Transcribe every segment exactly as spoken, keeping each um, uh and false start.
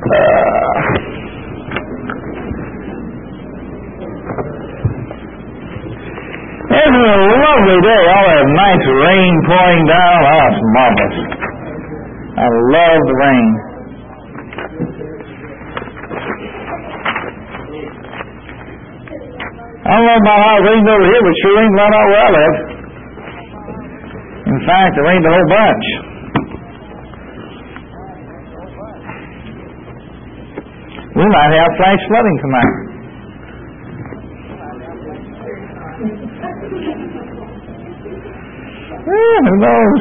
It's a lovely day. All that nice rain pouring down. Oh, it's marvelous. I love the rain. I don't know about how it rained over here, but it sure rained a lot out where I live. In fact, it rained a whole bunch. We might have flash flooding tonight. Eh, who knows?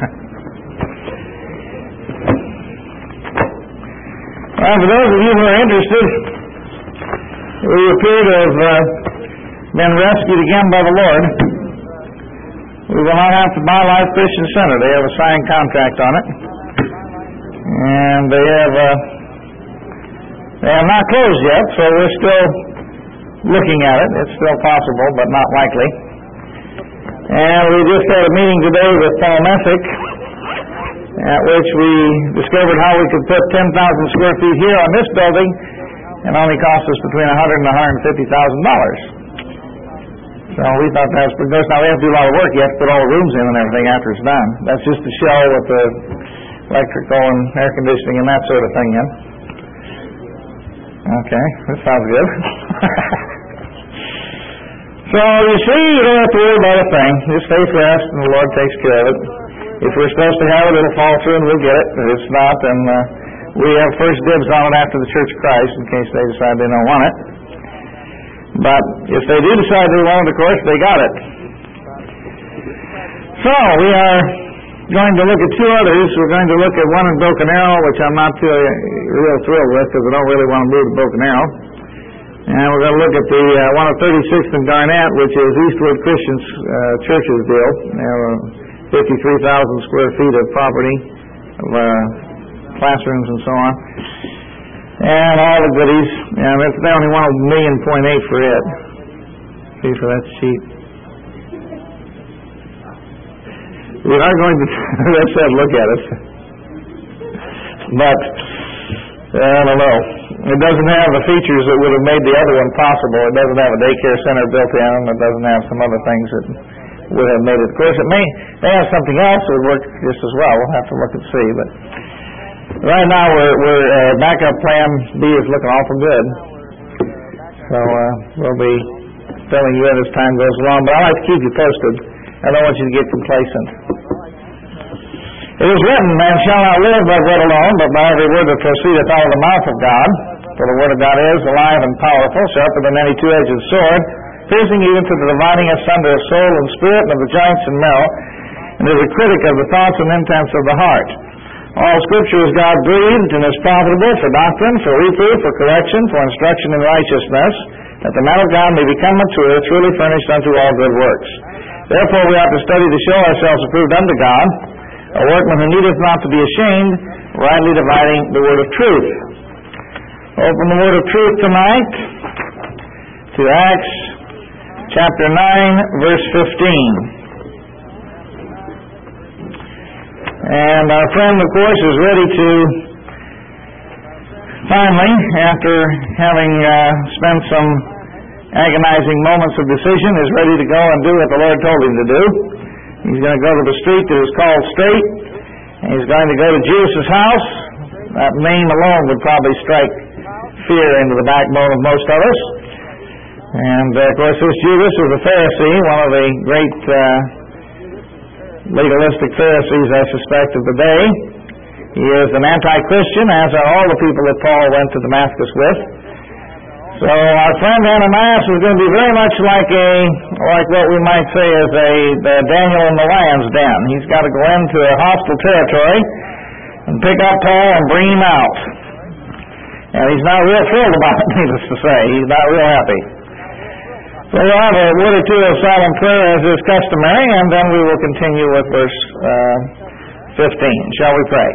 Well, for those of you who are interested, we appear to have uh, been rescued again by the Lord. We will not have to buy Life Christian Center. They have a signed contract on it. And they have uh, they have not closed yet, so we're still looking at it. It's still possible, but not likely. And we just had a meeting today with Paul Messick, at which we discovered how we could put ten thousand square feet here on this building and only cost us between one hundred thousand dollars and one hundred fifty thousand dollars. So we thought that was pretty good. Now we have to do a lot of work. You have to put all the rooms in and everything after it's done. That's just the shell with the electrical and air conditioning and that sort of thing in. Okay, that sounds good. So you see, you don't have to worry about a thing. Just faith rest and the Lord takes care of it. If we're supposed to have it, it'll fall through and we'll get it. If it's not, then uh, we have first dibs on it after the Church of Christ in case they decide they don't want it. But if they do decide they want it, of course, they got it. So we are going to look at two others. We're going to look at one in Broken Arrow, which I'm not too real thrilled with because I don't really want to move to Broken Arrow. And we're going to look at the uh, one of thirty-sixth and Garnett, which is Eastwood Christian uh, Church's deal. They have uh, fifty-three thousand square feet of property, of uh, classrooms and so on. And all the goodies. And they only want a million point eight for it. See, so that's cheap. We are going to, as I said, look at it. But, I don't know. It doesn't have the features that would have made the other one possible. It doesn't have a daycare center built in, and it doesn't have some other things that would have made it. Of course, it may, may have something else that would work just as well. We'll have to look and see. But right now, we're, we're uh, backup plan B is looking awful good. So uh, we'll be filling you in as time goes along. But I like to keep you posted. I don't want you to get complacent. It is written, man shall not live by bread alone, but by every word that proceedeth out of the mouth of God. For the word of God is alive and powerful, sharper than any two-edged sword, piercing even to the dividing asunder of soul and spirit, and of the joints and marrow, and is a critic of the thoughts and intents of the heart. All Scripture is God-breathed and is profitable for doctrine, for reproof, for correction, for instruction in righteousness, that the man of God may become mature, truly furnished unto all good works. Therefore we ought to study to show ourselves approved unto God, a workman who needeth not to be ashamed, rightly dividing the word of truth. Open the word of truth tonight to Acts chapter nine, verse fifteen. And our friend, of course, is ready to finally, after having uh, spent some agonizing moments of decision, is ready to go and do what the Lord told him to do. He's going to go to the street that is called Straight, and he's going to go to Judas's house. That name alone would probably strike fear into the backbone of most of us. And, uh, of course, this Judas was a Pharisee, one of the great uh, legalistic Pharisees, I suspect, of the day. He is an anti-Christian, as are all the people that Paul went to Damascus with. So our friend Ananias is going to be very much like a, like what we might say is a, a Daniel in the lion's den. He's got to go into a hostile territory and pick up Paul and bring him out. And he's not real thrilled about it, needless to say. He's not real happy. So we'll have a word or two of solemn prayer as is customary, and then we will continue with verse uh, fifteen. Shall we pray?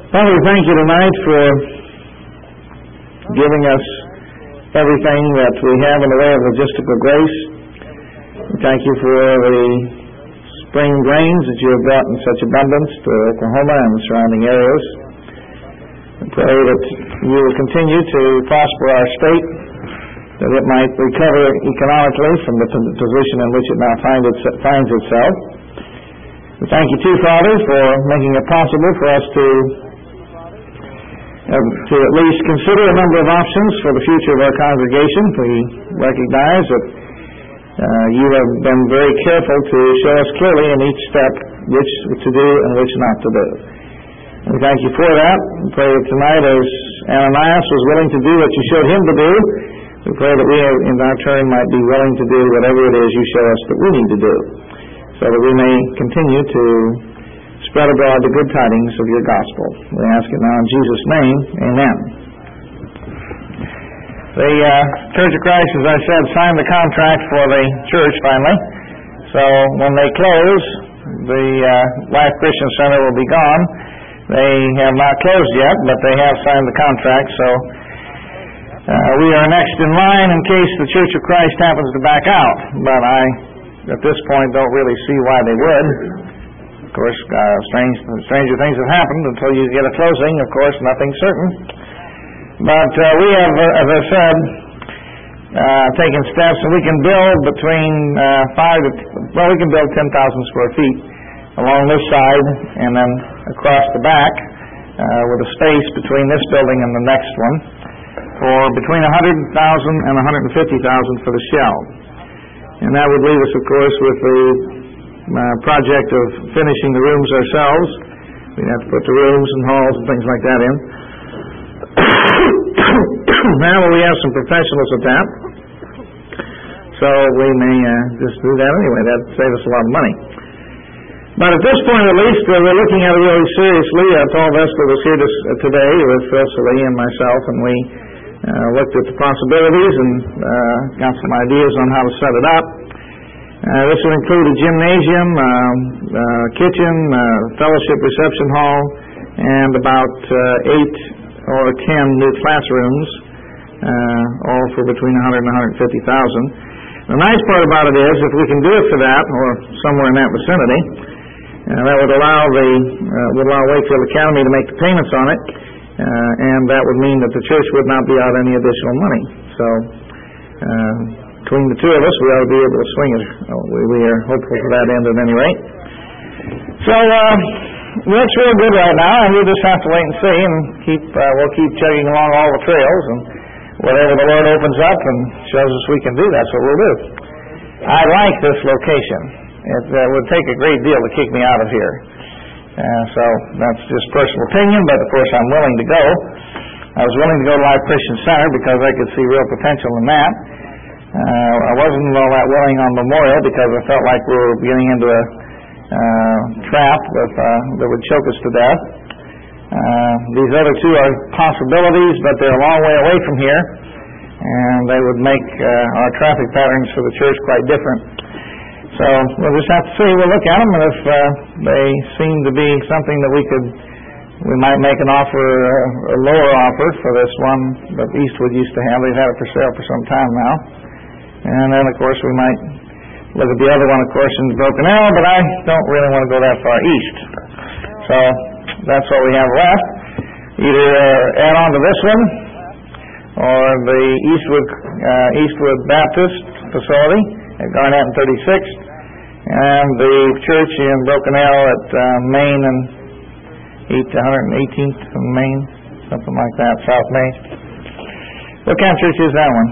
Father, we thank you tonight for giving us everything that we have in the way of logistical grace. We thank you for the spring grains that you have brought in such abundance to Oklahoma and the surrounding areas. We pray that you will continue to prosper our state, that it might recover economically from the position in which it now find it, finds itself. We thank you, too, Father, for making it possible for us to uh, to at least consider a number of options for the future of our congregation. We recognize that uh, you have been very careful to show us clearly in each step which to do and which not to do. And we thank you for that. We pray that tonight, as Ananias was willing to do what you showed him to do, we pray that we, in our turn, might be willing to do whatever it is you show us that we need to do, so that we may continue to spread abroad the good tidings of your gospel. We ask it now in Jesus' name. Amen. The uh, Church of Christ, as I said, signed the contract for the church finally. So when they close, the uh, Life Christian Center will be gone. They have not closed yet, but they have signed the contract. So uh, we are next in line in case the Church of Christ happens to back out. But I, at this point, don't really see why they would. Of course, uh, strange, stranger things have happened. Until you get a closing, of course, nothing's certain. But uh, we have, uh, as I said, uh, taken steps, and we can build between uh, five to, well, we can build ten thousand square feet along this side and then across the back uh, with a space between this building and the next one for between one hundred thousand and one hundred fifty thousand for the shell. And that would leave us, of course, with the uh, project of finishing the rooms ourselves. We'd have to put the rooms and halls and things like that in. Now we have some professionals at that, so we may uh, just do that anyway. That would save us a lot of money. But at this point, at least, uh, we're looking at it really seriously. Uh, Paul Vesper was here this, uh, today with Phil Salee and myself, and we uh, looked at the possibilities and uh, got some ideas on how to set it up. Uh, this will include a gymnasium, uh, uh, kitchen, uh, fellowship reception hall, and about uh, eight or ten new classrooms, uh, all for between one hundred and one hundred fifty thousand. The nice part about it is, if we can do it for that, or somewhere in that vicinity, uh, that would allow the uh, would allow Wakefield Academy to make the payments on it, uh, and that would mean that the church would not be out any additional money. So, uh, between the two of us, we ought to be able to swing it. We, we are hopeful for that end at any rate. So, uh, that's real good right now, and we'll just have to wait and see, and keep uh, we'll keep chugging along all the trails, and whatever the Lord opens up and shows us we can do, that's what we'll do. I like this location. It uh, would take a great deal to kick me out of here. Uh, so that's just personal opinion, but of course I'm willing to go. I was willing to go to Life Christian Center because I could see real potential in that. Uh, I wasn't all that willing on Memorial because I felt like we were getting into a uh, trap with, uh, that would choke us to death. Uh, these other two are possibilities, but they're a long way away from here, and they would make uh, our traffic patterns for the church quite different. So we'll just have to see. We'll look at them, and if uh, they seem to be something that we could, we might make an offer, uh, a lower offer for this one that Eastwood used to have. They've had it for sale for some time now. And then, of course, we might look at the other one, of course, in Broken Arrow, but I don't really want to go that far east. So that's what we have left. Either uh, add on to this one or the Eastwood uh, Eastwood Baptist facility at Garnett and thirty-sixth, and the church in Broken Arrow at uh, Main and one hundred eighteenth and Main, something like that, South Main. What kind of church is that one?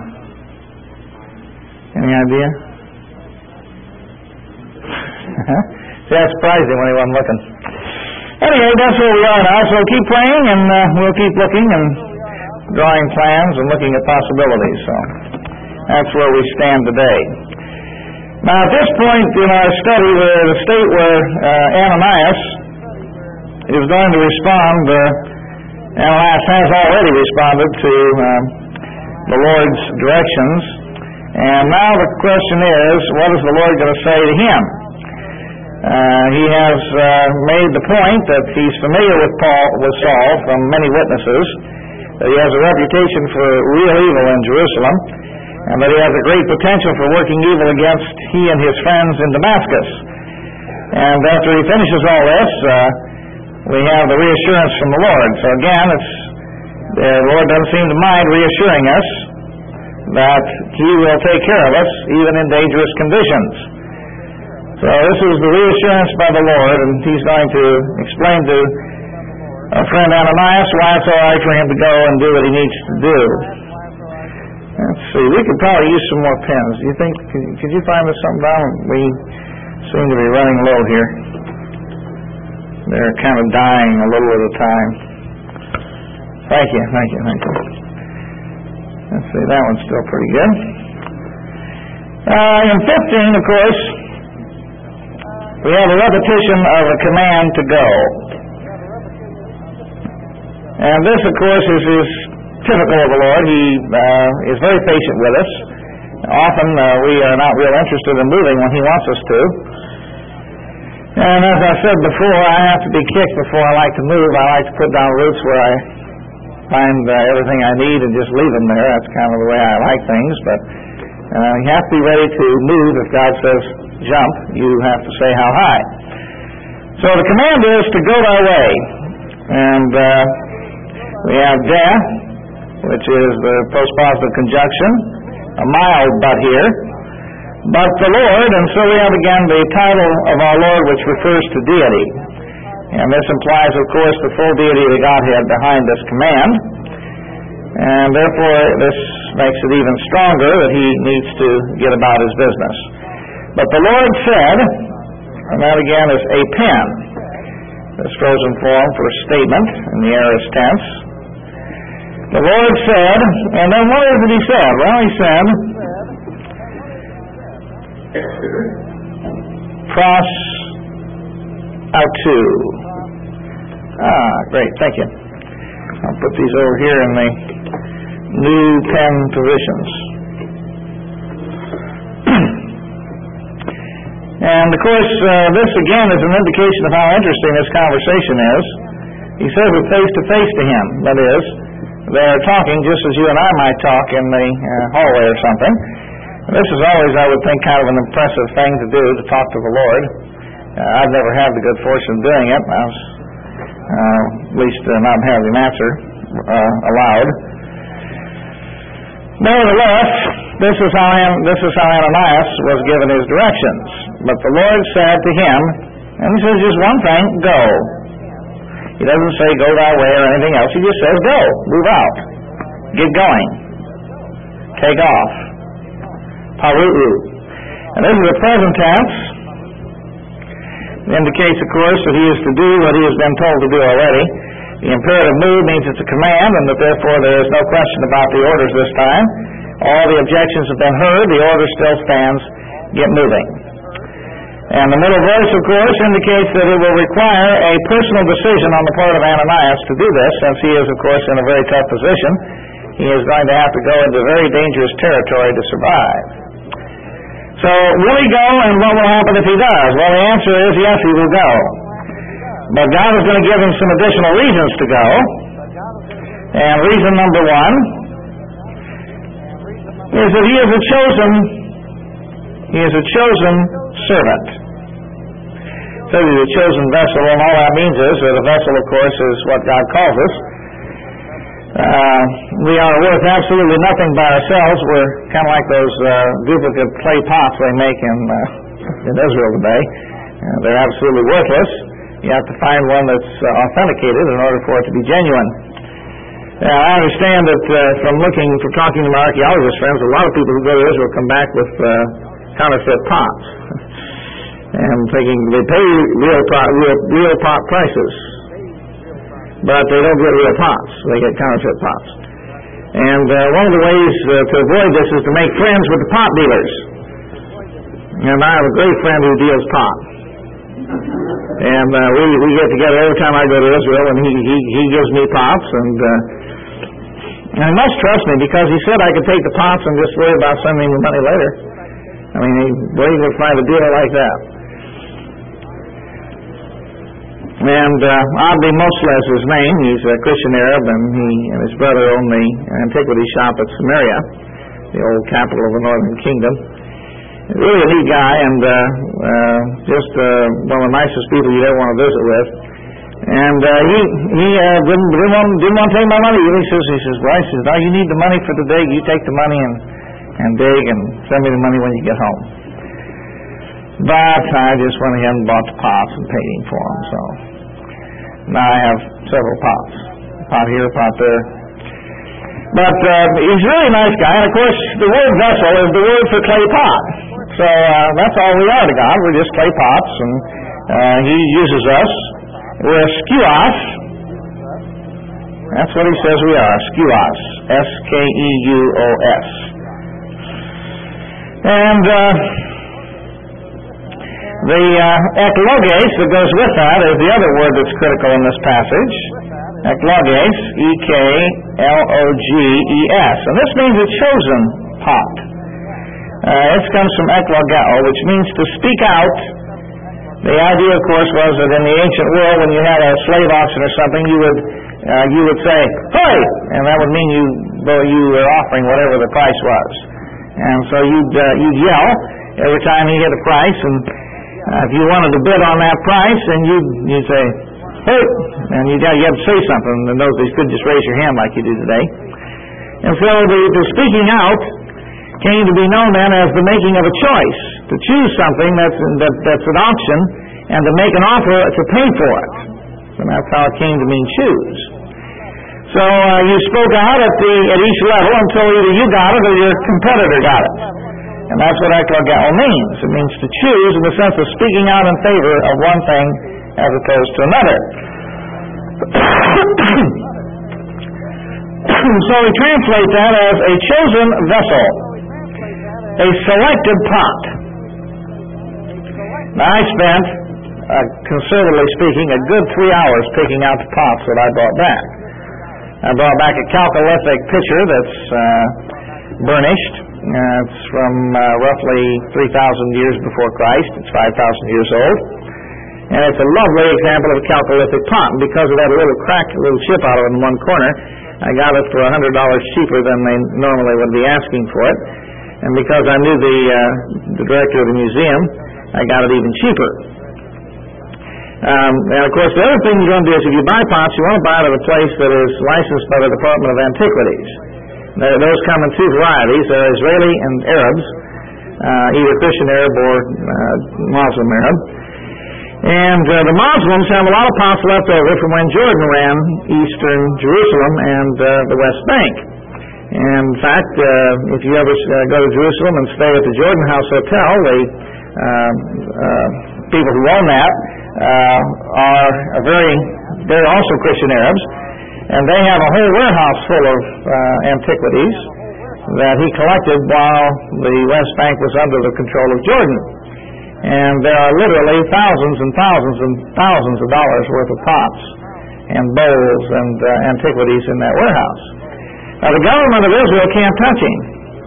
Any idea? See, that surprised him when he wasn't looking. Anyway, that's where we are now, so keep praying, and uh, we'll keep looking and drawing plans and looking at possibilities. So that's where we stand today. Now, at this point in our study, we're at a state where uh, Ananias is going to respond. Uh, Ananias has already responded to um, the Lord's directions. And now the question is, what is the Lord going to say to him? Uh, he has uh, made the point that he's familiar with Paul, with Saul from many witnesses, that he has a reputation for real evil in Jerusalem, and that he has a great potential for working evil against he and his friends in Damascus. And after he finishes all this, uh, we have the reassurance from the Lord. So again, it's, the Lord doesn't seem to mind reassuring us that he will take care of us even in dangerous conditions. So this is the reassurance by the Lord, and he's going to explain to our friend Ananias why it's all right for him to go and do what he needs to do. Let's see, we could probably use some more pens. Do you think, could, could you find us something down? We seem to be running low here. They're kind of dying a little at a time. Thank you, thank you, thank you. Let's see, that one's still pretty good. Uh, in fifteen, of course, we have a repetition of a command to go. And this, of course, is, is typical of the Lord. He uh, is very patient with us. Often uh, we are not real interested in moving when he wants us to. And as I said before, I have to be kicked before I like to move. I like to put down roots where I find uh, everything I need and just leave them there. That's kind of the way I like things. But uh, you have to be ready to move. If God says jump, you have to say how high. So the command is to go thy way. And uh, we have death, which is the postpositive conjunction, a mild but here, but the Lord, and so we have again the title of our Lord, which refers to deity. And this implies, of course, the full deity of the Godhead behind this command. And therefore, this makes it even stronger that he needs to get about his business. But the Lord said, and that again is a pen, this frozen form for statement in the aorist tense. The Lord said, and then what is it he said? Well, he said, pros autou. Ah, great, thank you. I'll put these over here in the new pen positions. And of course, uh, this again is an indication of how interesting this conversation is. He says it face to face to him. That is, they're talking just as you and I might talk in the uh, hallway or something. This is always, I would think, kind of an impressive thing to do, to talk to the Lord. Uh, I've never had the good fortune of doing it. I was, uh, at least uh, not having an answer uh, aloud. Nevertheless, this is how An- this is how Ananias was given his directions. But the Lord said to him, and he says just one thing, go. He doesn't say go thy way or anything else. He just says go, move out, get going, take off. Paru'u. And this is a present tense. It indicates, of course, that he is to do what he has been told to do already. The imperative move means it's a command, and that therefore there is no question about the orders this time. All the objections have been heard. The order still stands. Get moving. And the middle verse, of course, indicates that it will require a personal decision on the part of Ananias to do this, since he is, of course, in a very tough position. He is going to have to go into very dangerous territory to survive. So, will he go, and what will happen if he does? Well, the answer is yes, he will go. But God is going to give him some additional reasons to go. And reason number one is that he is a chosen, he is a chosen servant. So he's a chosen vessel, and all that means is that a vessel, of course, is what God calls us. Uh, we are worth absolutely nothing by ourselves. We're kind of like those uh, duplicate clay pots they make in, uh, in Israel today. Uh, they're absolutely worthless. You have to find one that's uh, authenticated in order for it to be genuine. Now, I understand that uh, from looking, from talking to my archaeologist friends, a lot of people who go to Israel come back with uh, counterfeit pots. And thinking they pay real pot, real, real pot prices. But they don't get real pots. They get counterfeit pots. And uh, one of the ways uh, to avoid this is to make friends with the pot dealers. And I have a great friend who deals pot. And uh, we, we get together every time I go to Israel, and he, he, he gives me pots. And, uh, and he must trust me, because he said I could take the pots and just worry about sending me money later. I mean, where are you going to find a dealer like that? And uh, oddly, Mosul is his name. He's a Christian Arab, and he and his brother own the antiquity shop at Samaria, the old capital of the Northern Kingdom. Really a neat guy, and uh, uh, just uh, one of the nicest people you'd ever want to visit with. And uh, he he uh, didn't, didn't, want, didn't want to take my money. He says, he says, well, he says, no, you need the money for the dig. You take the money and, and dig, and send me the money when you get home. But I just went ahead and bought the pots and paid him for them. So now I have several pots, a pot here, a pot there. But uh, he's a really nice guy, and of course the word vessel is the word for clay pot. So uh, that's all we are to God. We're just clay pots, and uh, He uses us. We're a skuos. That's what He says we are, skuos. S K E U O S. And uh, the uh, ekloges that goes with that is the other word that's critical in this passage. Ekloges, E K L O G E S. And this means a chosen pot. Uh, this comes from eklogeo, which means to speak out. The idea, of course, was that in the ancient world, when you had a slave auction or something, you would uh, you would say, "Hey!" and that would mean you well, you were offering whatever the price was. And so you'd uh, you'd yell every time you hit a price, and uh, if you wanted to bid on that price, then you'd you'd say, "Hey!" and you got you had to say something. In those days, you couldn't just raise your hand like you do today. And so the, the speaking out came to be known then as the making of a choice, to choose something that's that, that's an option, and to make an offer to pay for it. And that's how it came to mean choose. So uh, you spoke out at the at each level until either you got it or your competitor got it. And that's what eklogeo means. It means to choose in the sense of speaking out in favor of one thing as opposed to another. So we translate that as a chosen vessel, a selected pot. Now I spent, uh, conservatively speaking, a good three hours picking out the pots that I brought back. I brought back a Chalcolithic pitcher that's uh, burnished. Uh, it's from uh, roughly three thousand years before Christ. It's five thousand years old. And it's a lovely example of a Chalcolithic pot. And because of that little crack, a little chip out of it in one corner, I got it for one hundred dollars cheaper than they normally would be asking for it. And because I knew the uh, the director of the museum, I got it even cheaper. Um, and of course, the other thing you're going to do is if you buy pots, you want to buy it at a place that is licensed by the Department of Antiquities. Now, those come in two varieties. There are Israeli and Arabs, uh, either Christian Arab or uh, Muslim Arab. And uh, the Muslims have a lot of pots left over from when Jordan ran eastern Jerusalem and uh, the West Bank. And in fact, uh, if you ever uh, go to Jerusalem and stay at the Jordan House Hotel, the uh, uh, people who own that uh, are a very, they're also Christian Arabs, and they have a whole warehouse full of uh, antiquities that he collected while the West Bank was under the control of Jordan. And there are literally thousands and thousands and thousands of dollars worth of pots and bowls and uh, antiquities in that warehouse. Now, the government of Israel can't touch him.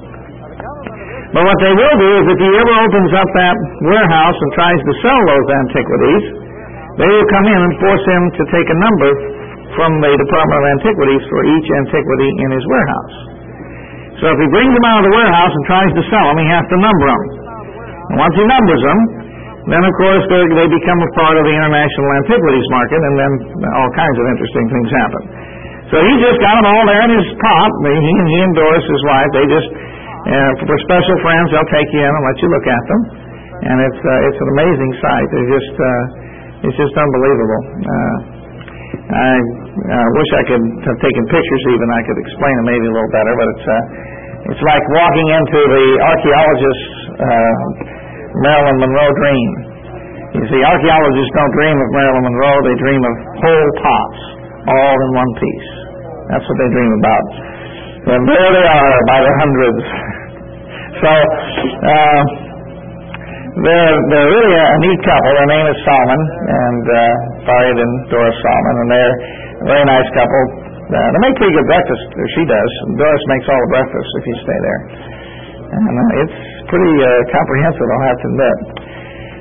But what they will do is if he ever opens up that warehouse and tries to sell those antiquities, they will come in and force him to take a number from the Department of Antiquities for each antiquity in his warehouse. So if he brings them out of the warehouse and tries to sell them, he has to number them. And once he numbers them, then of course they become a part of the international antiquities market, and then all kinds of interesting things happen. So he just got them all there in his pot. He, he and Doris, his wife, they just, uh, for special friends, they'll take you in and let you look at them. And it's uh, it's an amazing sight. It's just uh, it's just unbelievable. Uh, I uh, wish I could have taken pictures even. I could explain it maybe a little better, but it's uh, it's like walking into the archaeologist's uh, Marilyn Monroe dream. You see, archaeologists don't dream of Marilyn Monroe. They dream of whole pots, all in one piece. That's what they dream about. And there they are by the hundreds. So uh, they're they're really a neat couple. Their name is Solomon and uh, Farid and Doris Solomon, and they're a very nice couple. Uh, they make pretty good breakfast. She does. Doris makes all the breakfast if you stay there, and uh, it's pretty uh, comprehensive, I'll have to admit.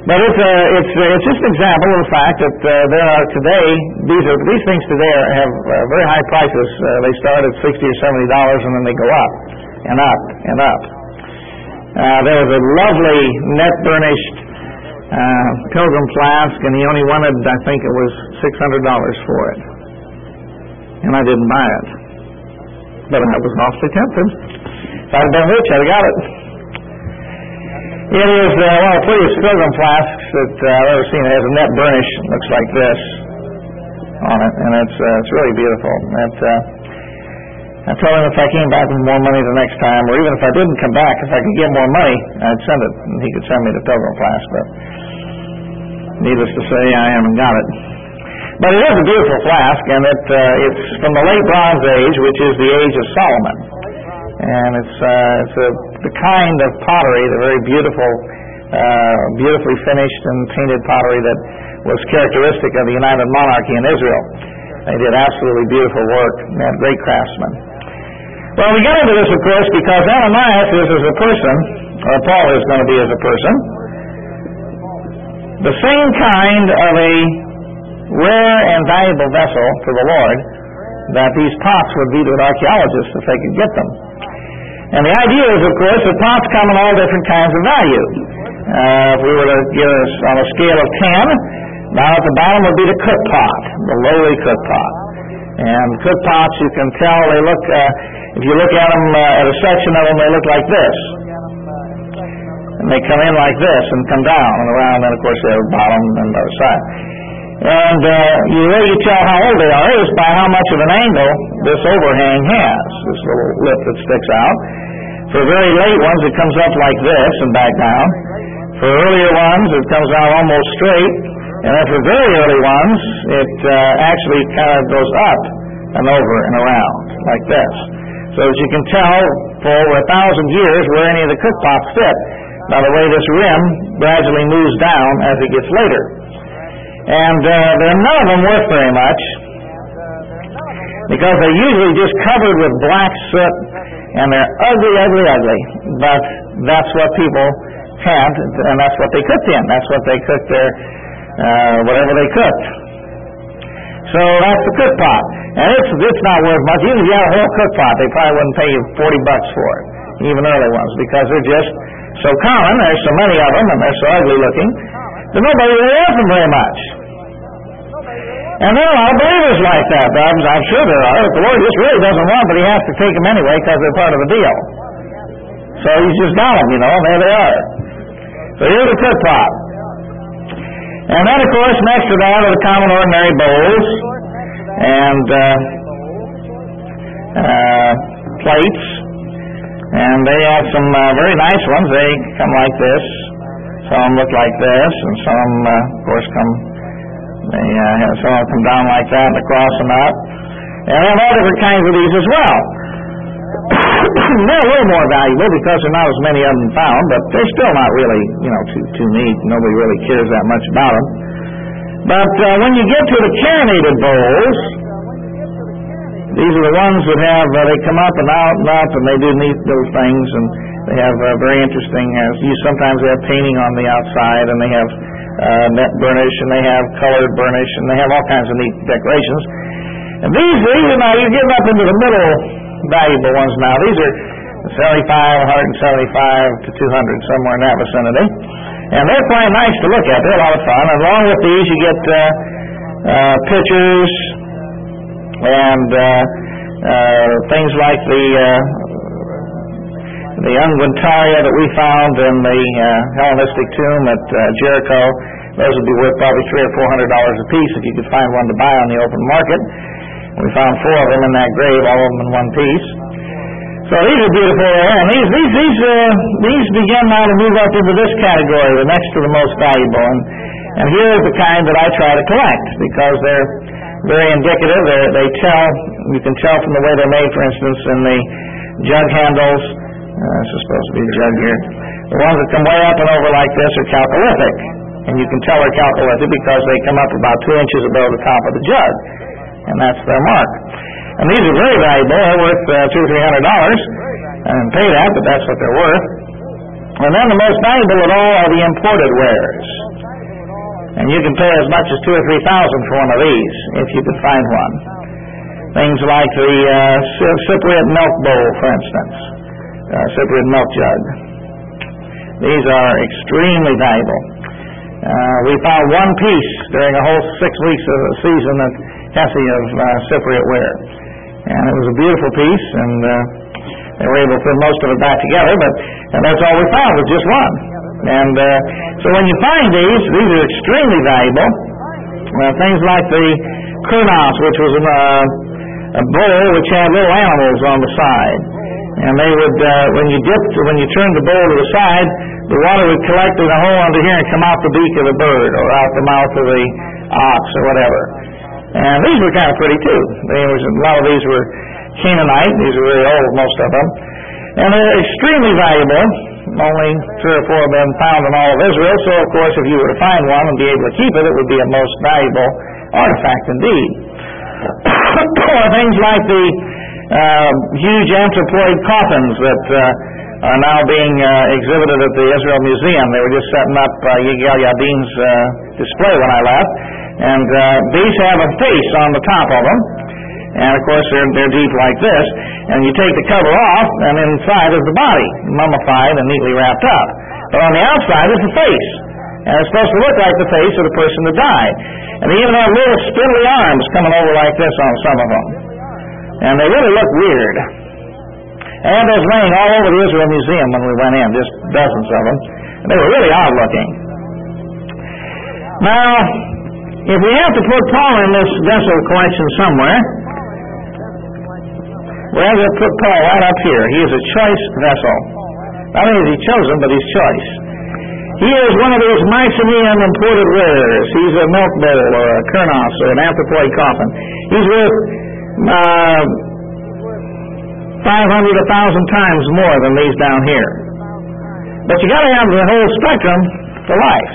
But it's a, it's a, it's just an example of the fact that uh, there are today these are these things today are, have uh, very high prices. Uh, they start at sixty or seventy dollars and then they go up and up and up. Uh, there was a lovely net burnished uh, Pilgrim flask, and he only wanted, I think it was six hundred dollars for it, and I didn't buy it. But I was awfully tempted. If I'd been rich, I'd have got it. It is uh, one of the prettiest Pilgrim flasks that uh, I've ever seen. It has a net burnish. It looks like this on it, and it's uh, it's really beautiful. It, uh, I told him if I came back with more money the next time, or even if I didn't come back, if I could get more money, I'd send it, and he could send me the Pilgrim flask. But needless to say, I haven't got it. But it is a beautiful flask, and it uh, it's from the late Bronze Age, which is the age of Solomon. And it's uh, it's a, the kind of pottery, the very beautiful, uh, beautifully finished and painted pottery that was characteristic of the United Monarchy in Israel. They did absolutely beautiful work. They had great craftsmen. Well, we got into this, of course, because Ananias is as a person, or Paul is going to be as a person, the same kind of a rare and valuable vessel to the Lord that these pots would be to an archaeologist if they could get them. And the idea is, of course, that pots come in all different kinds of value. Uh, if we were to give us on a scale of ten, now at the bottom would be the cook pot, the lowly cook pot. And cook pots, you can tell they look, uh, if you look at them, uh, at a section of them, they look like this. And they come in like this and come down and around, and of course they have a bottom and the other side. And uh, you really tell how old they are is by how much of an angle this overhang has, this little lip that sticks out. For very late ones, it comes up like this and back down. For earlier ones, it comes out almost straight. And then for very early ones, it uh, actually kind of goes up and over and around like this. So as you can tell, for over a thousand years, where any of the cook pots fit, by the way this rim gradually moves down as it gets later. And uh, they're none of them worth very much because they're usually just covered with black soot and they're ugly, ugly, ugly. But that's what people had, and that's what they cooked in. That's what they cooked their, uh, whatever they cooked. So that's the cook pot. And it's it's not worth much. Even if you had a whole cook pot, they probably wouldn't pay you forty bucks for it, even early ones, because they're just so common. There's so many of them, and they're so ugly looking. But nobody really wants them very much. And there are a lot of believers like that. I'm, I'm sure there are. The Lord just really doesn't want, but He has to take them anyway because they're part of the deal. So He's just got them, you know, and there they are. So here's the cook pot. And then, of course, next to that are the common ordinary bowls and uh, uh, plates. And they have some uh, very nice ones. They come like this. Some look like this, and some, uh, of course, come. They uh, have some of them come down like that and across and up. And they have all different kinds of these as well. They're a little more valuable because there are not as many of them found, but they're still not really, you know, too too neat. Nobody really cares that much about them. But uh, when you get to the carinated bowls, these are the ones that have, uh, they come up and out and up, and they do neat little things, and they have uh, very interesting, uh, you sometimes they have painting on the outside, and they have uh, net burnish, and they have colored burnish, and they have all kinds of neat decorations. And these, these are now, you're getting up into the middle valuable ones now. These are seventy-five, one seventy-five to two hundred, somewhere in that vicinity. And they're quite nice to look at. They're a lot of fun. And along with these, you get uh, uh, pictures and uh, uh, things like the uh, the unguentaria that we found in the uh, Hellenistic tomb at uh, Jericho. Those would be worth probably three or four hundred dollars a piece if you could find one to buy on the open market. We found four of them in that grave, all of them in one piece. So these are beautiful there, and these these these uh, these begin now to move up into this category, the next to the most valuable. And and here is the kind that I try to collect because they're very indicative. They're, they tell you can tell from the way they're made. For instance, in the jug handles, uh, this is supposed to be a jug here. The ones that come way up and over like this are chalcolithic, and you can tell they're chalcolithic because they come up about two inches above the top of the jug. And that's their mark. And these are very valuable. They're worth uh, two or three hundred dollars. I didn't pay that, but that's what they're worth. And then the most valuable of all are the imported wares. And you can pay as much as two or three thousand for one of these if you could find one. Things like the uh, Cypriot milk bowl, for instance, uh, Cypriot milk jug. These are extremely valuable. Uh, we found one piece during a whole six weeks of the season at Hesse of uh, Cypriot ware. And it was a beautiful piece, and uh, they were able to put most of it back together, but and that's all we found was just one. And uh, so when you find these, these are extremely valuable. Uh, things like the kurnos, which was a, uh, a bowl which had little animals on the side. And they would, uh, when you dipped, when you turned the bowl to the side, the water would collect in a hole under here and come out the beak of the bird or out the mouth of the ox or whatever. And these were kind of pretty too. There was, a lot of these were Canaanite. These were very old, most of them. And they're extremely valuable. Only three or four of them found in all of Israel. So, of course, if you were to find one and be able to keep it, it would be a most valuable artifact indeed. Or things like the uh, huge anthropoid coffins that uh, are now being uh, exhibited at the Israel Museum. They were just setting up uh, Yigal Yadin's uh, display when I left. And uh, these have a face on the top of them. And, of course, they're, they're deep like this. And you take the cover off, and inside is the body, mummified and neatly wrapped up. But on the outside is the face. And it's supposed to look like the face of the person that died. And they even have little spindly arms coming over like this on some of them. And they really look weird. And there's laying all over the Israel Museum when we went in, just dozens of them. And they were really odd-looking. Now, if we have to put Paul in this vessel collection somewhere, we have to put Paul right up here. He is a choice vessel. Not only is he chosen, but he's choice. He is one of these Mycenaean imported wares. He's a milk bowl or a kurnos or an anthropoid coffin. He's worth uh, five hundred, one thousand times more than these down here. But you got to have the whole spectrum for life.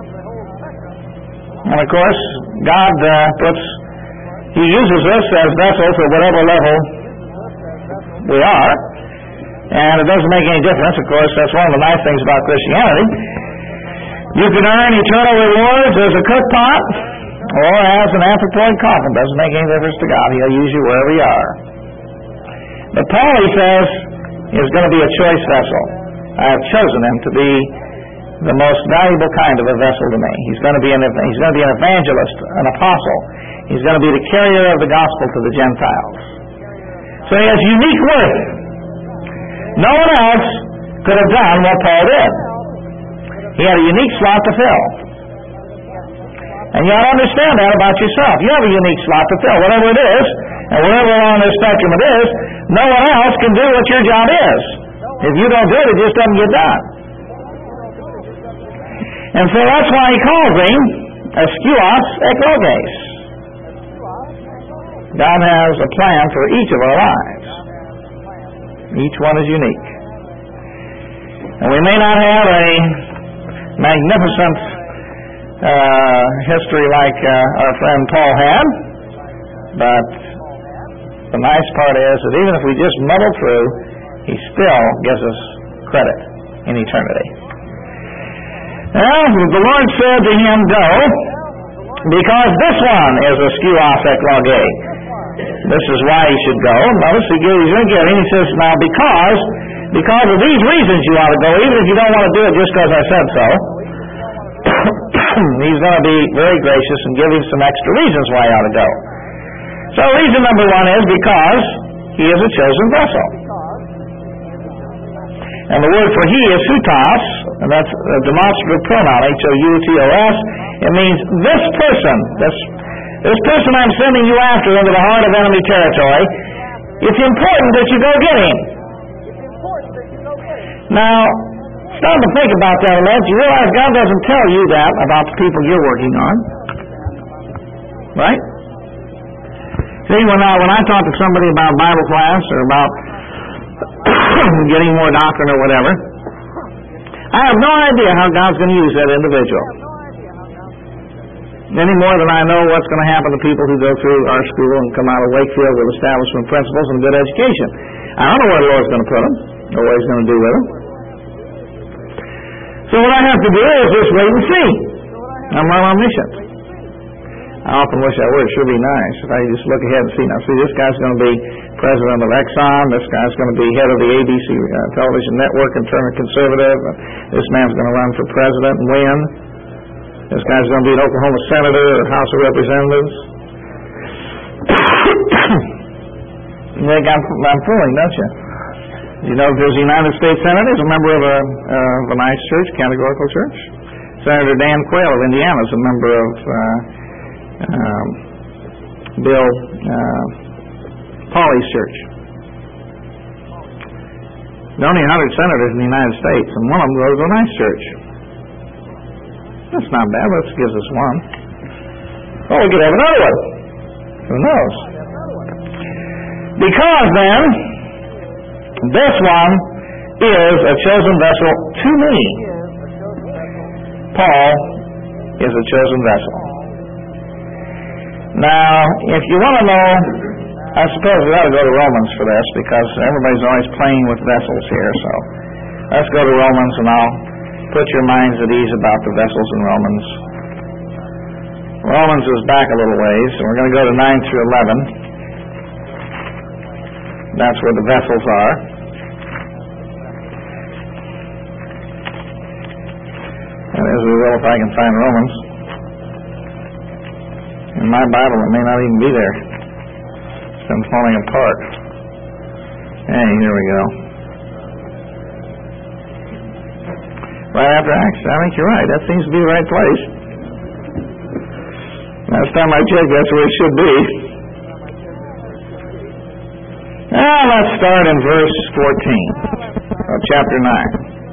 And of course, God uh, puts, He uses us as vessels at whatever level we are. And it doesn't make any difference, of course. That's one of the nice things about Christianity. You can earn eternal rewards as a cook pot or as an anthropoid coffin. Doesn't make any difference to God. He'll use you wherever you are. But Paul, he says, is going to be a choice vessel. I have chosen him to be the most valuable kind of a vessel to me. He's going to be an, he's going to be an evangelist, an apostle. He's going to be the carrier of the gospel to the Gentiles. So he has unique worth. No one else could have done what Paul did. He had a unique slot to fill. And you ought to understand that about yourself. You have a unique slot to fill, whatever it is, and whatever on the spectrum it is. No one else can do what your job is. If you don't do it, it just doesn't get done. And so that's why he calls him a skuos ekloges. God has a plan for each of our lives. Each one is unique. And we may not have a magnificent uh, history like uh, our friend Paul had, but the nice part is that even if we just muddle through, he still gives us credit in eternity. Well, the Lord said to him, "Go, because this one is a skuos ekloge." This is why he should go. Notice he gives you again. He says, now because, because of these reasons you ought to go, even if you don't want to do it just because I said so. He's going to be very gracious and give him some extra reasons why he ought to go. So reason number one is because he is a chosen vessel. And the word for he is hutos, and that's a demonstrative pronoun, H O U T O S. It means this person, this This person I'm sending you after into the heart of enemy territory, it's important that you go get him. Now, stop to think about that a minute. You realize God doesn't tell you that about the people you're working on. Right? See, when I, when I talk to somebody about Bible class or about getting more doctrine or whatever, I have no idea how God's going to use that individual. Any more than I know what's going to happen to people who go through our school and come out of Wakefield with establishment principles and good education. I don't know where the Lord's going to put them or what He's going to do with them. So what I have to do is just wait and see. I'm not omniscient. I often wish I were. It sure be nice if I just look ahead and see. Now, see, this guy's going to be president of Exxon. This guy's going to be head of the A B C uh, television network and turn a conservative. Uh, this man's going to run for president and win. This guy's going to be an Oklahoma senator or House of Representatives. You think I'm, I'm fooling, don't you? You know, there's a United States Senate is a member of a, uh, of a nice church, categorical church. Senator Dan Quayle of Indiana is a member of uh, um, Bill uh, Pauley's church. There are only one hundred senators in the United States, and one of them goes to a nice church. That's not bad. That gives us one. Oh, we could have another one. Who knows? Because then, this one is a chosen vessel to me. Paul is a chosen vessel. Now, if you want to know, I suppose we ought to go to Romans for this, because everybody's always playing with vessels here. So let's go to Romans, and I'll put your minds at ease about the vessels in Romans. Romans is back a little ways, and we're going to go to nine through eleven. That's where the vessels are. And as we will, if I can find Romans. In my Bible, it may not even be there. It's been falling apart. Hey, here we go. Right after Acts. I think you're right. That seems to be the right place. Last time I checked, that's where it should be. Now, let's start in verse fourteen of chapter nine.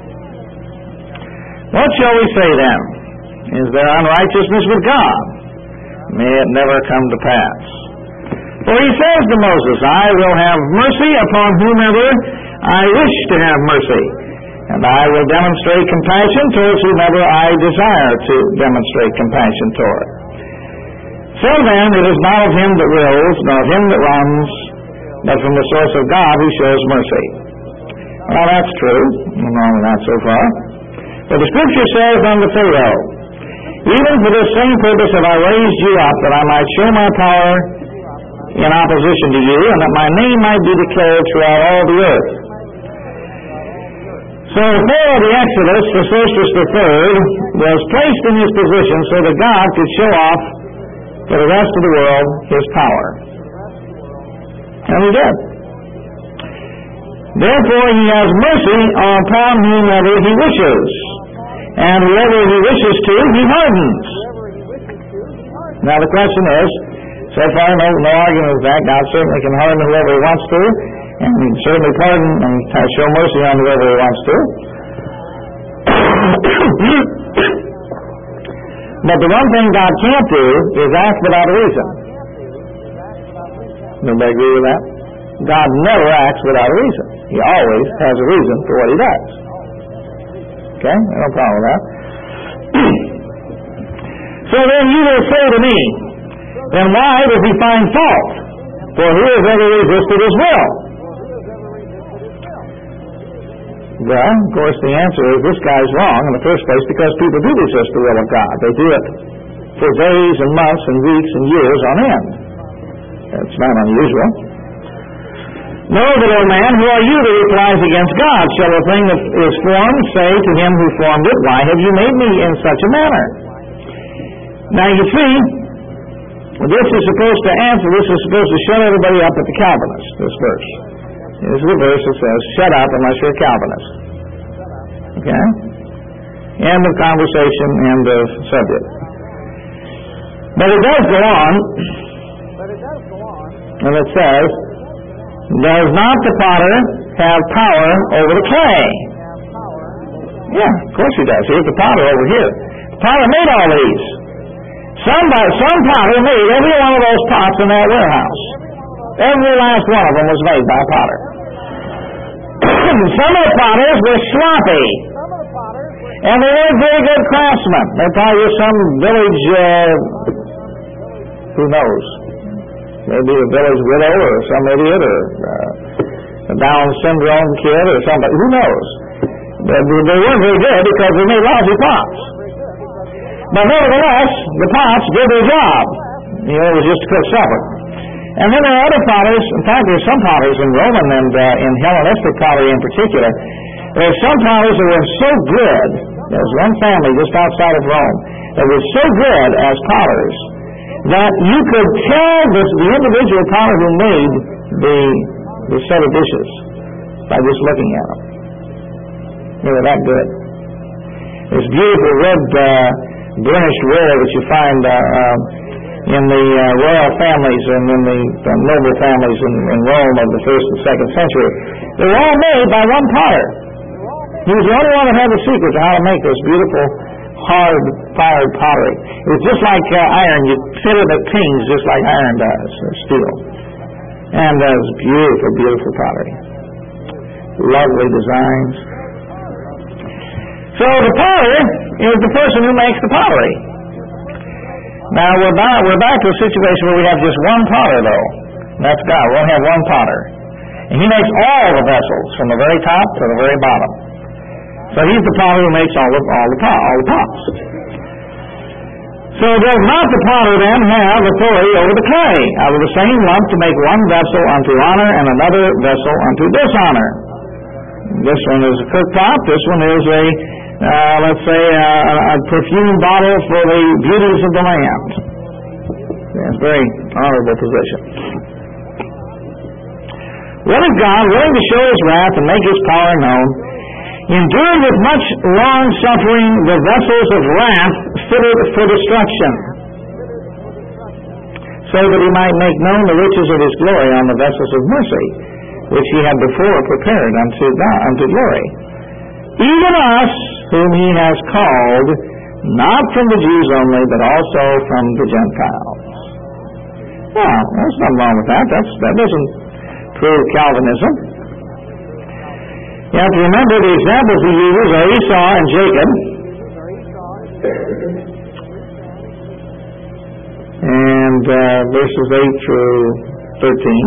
What shall we say then? Is there unrighteousness with God? May it never come to pass. For he says to Moses, I will have mercy upon whomever I wish to have mercy, and I will demonstrate compassion towards whomever I desire to demonstrate compassion toward. So then, it is not of him that wills, nor of him that runs, but from the source of God who shows mercy. Well, that's true. Nothing wrong with that so far. For the Scripture says unto Pharaoh, even for this same purpose have I raised you up, that I might show my power in opposition to you, and that my name might be declared throughout all the earth. So Pharaoh the Exodus, the Sostus the third, was placed in his position so that God could show off to the rest of the world his power. And he did. Therefore he has mercy upon whomever he wishes, and whoever he wishes to, he hardens. Now the question is, so far no, no argument with that. God certainly can harden whoever he wants to, and he can certainly pardon and show mercy on whoever he wants to. But the one thing God can't do is ask without a reason. Nobody agree with that? God never acts without a reason. He always has a reason for what he does. Okay? No problem with that. So then you will say to me, then why does he find fault? For who has ever resisted his will? Well, of course, the answer is this guy's wrong in the first place, because people do resist the will of God. They do it for days and months and weeks and years on end. That's not unusual. Know that, O man, who are you that replies against God? Shall a thing that is formed say to him who formed it, why have you made me in such a manner? Now you see, this is supposed to answer, this is supposed to shut everybody up at the Calvinists, this verse. This is the verse that says, shut up unless you're a Calvinist. Okay? End of conversation, end of subject. But it does go on, and it says, does not the potter have power over the clay? Yeah, of course he does. Here's the potter over here. The potter made all these. Somebody, some potter made every one of those pots in that warehouse. Every last one of them was made by a potter. Some of the potters were sloppy, and they weren't very good craftsmen. They probably were some village, uh, who knows, maybe a village widow or some idiot or uh, a Down syndrome kid or somebody. Who knows? But they weren't very good because they made lousy pots. But nevertheless, the pots did their job. You know, it was just to cook supper. And then there are other potters. In fact, there's some potters in Roman and uh, in Hellenistic pottery in particular. There's some potters that were so good. There's one family just outside of Rome that was so good as potters that you could tell this, the individual potter who made the, the set of dishes by just looking at them. They were that good. This beautiful red uh, burnished ware that you find uh, uh, in the uh, royal families and in the, the noble families in, in Rome of the first and second century, they were all made by one potter. He was the only one that had the secret to how to make this beautiful, hard-fired pottery. It was just like uh, iron. You fit it at pings just like iron does, or steel. And uh, it was beautiful, beautiful pottery. Lovely designs. So the potter is the person who makes the pottery. Now we're back, we're back to a situation where we have just one potter, though. And that's God. We only have one potter. And he makes all the vessels from the very top to the very bottom. So he's the potter who makes all the, all the, pot, all the pots. So does not the potter then have authority over the clay, out of the same lump to make one vessel unto honor and another vessel unto dishonor? This one is a cook pot. This one is a, uh, let's say, uh, a perfume bottle for the beauties of the land. It's a very honorable position. What if God, willing to show his wrath and make his power known, endured with much long suffering the vessels of wrath fitted for destruction, so that he might make known the riches of his glory on the vessels of mercy, which he had before prepared unto God, unto glory, even us whom he has called, not from the Jews only, but also from the Gentiles. Well, there's nothing wrong with that. That's, that doesn't prove Calvinism. You have to remember the examples he uses are Esau and Jacob. And uh, verses eight through thirteen.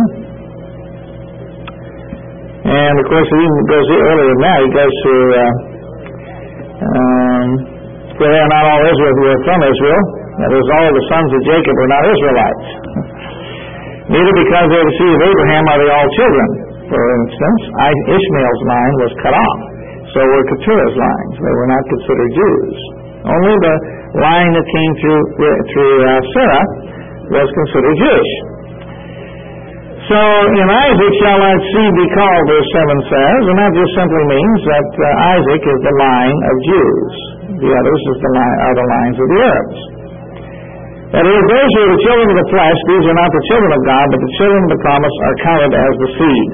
And of course, he even goes earlier than that. He goes to, uh, um, for they are not all Israel who are from Israel. That is, all the sons of Jacob are not Israelites. Neither because they are the seed of Abraham are they all children. For instance, Ishmael's line was cut off. So were Keturah's lines. They were not considered Jews. Only the line that came through through uh, Sarah was considered Jewish. So in Isaac shall that seed be called, verse seven says, and that just simply means that uh, Isaac is the line of Jews. The others is the line, are the lines of the Arabs. That is, those who are the children of the flesh, these are not the children of God, but the children of the promise are counted as the seed.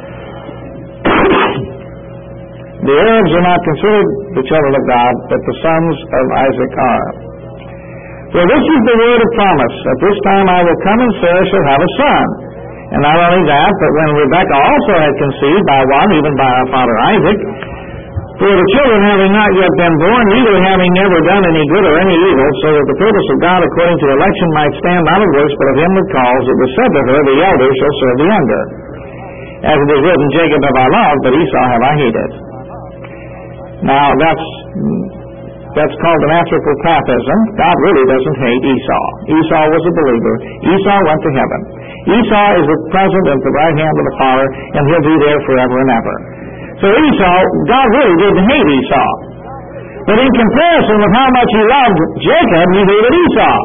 The Arabs are not considered the children of God, but the sons of Isaac are. For this is the word of promise. At this time I will come, and Sarah shall have a son. And not only that, but when Rebekah also had conceived by one, even by our father Isaac, for the children having not yet been born, neither having never done any good or any evil, so that the purpose of God according to election might stand not of works, but of him that calls, it was said to her, the elder shall serve the younger. As it is written, Jacob have I loved, but Esau have I hated. Now, that's that's called an anthropopathism. God really doesn't hate Esau. Esau was a believer. Esau went to heaven. Esau is at present at the right hand of the Father, and he'll be there forever and ever. So Esau, God really didn't hate Esau. But in comparison with how much he loved Jacob, he hated Esau.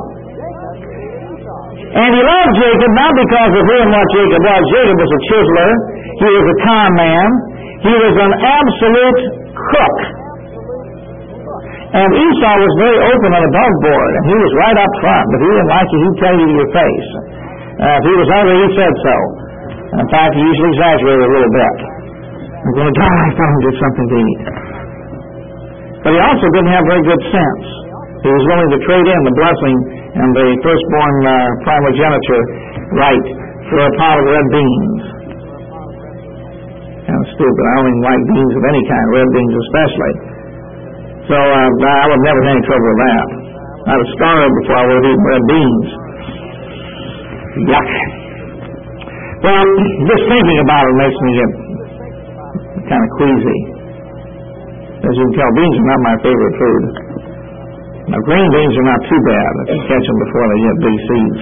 And he loved Jacob not because of who and what Jacob was. Jacob was a chiseler. He was a con man. He was an absolute crook. And Esau was very open and above board, and he was right up front. If he didn't like you, he'd tell you to your face. Uh, if he was ugly, he said so. And in fact, he usually exaggerated a little bit. I'm going to die if I don't get something to eat. But he also didn't have very good sense. He was willing to trade in the blessing and the firstborn uh, primogeniture right for a pot of red beans. Kind of stupid. I don't even like beans of any kind, red beans especially. So uh, I would never have any trouble with that. I'd have starved before I would have eaten red beans. Yuck. Well, just thinking about it makes me get kind of queasy. As you can tell, beans are not my favorite food. Now, green beans are not too bad if you catch them before they get big seeds.